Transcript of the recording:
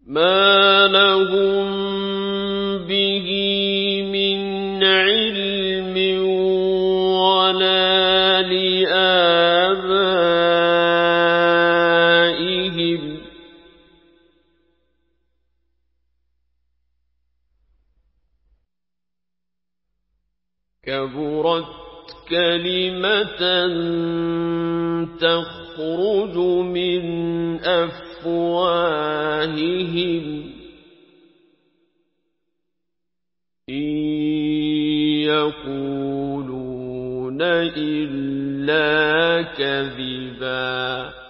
مَا لَهُم بِهِ مِنْ عِلْمٍ وَلَا لِآبَائِهِمْ ۚ كَبُرَتْ كَلِمَةً تَخْرُجُ مِنْ أَفْوَاهِهِمْ إِن يَقُولُونَ إِلَّا كَذِبًا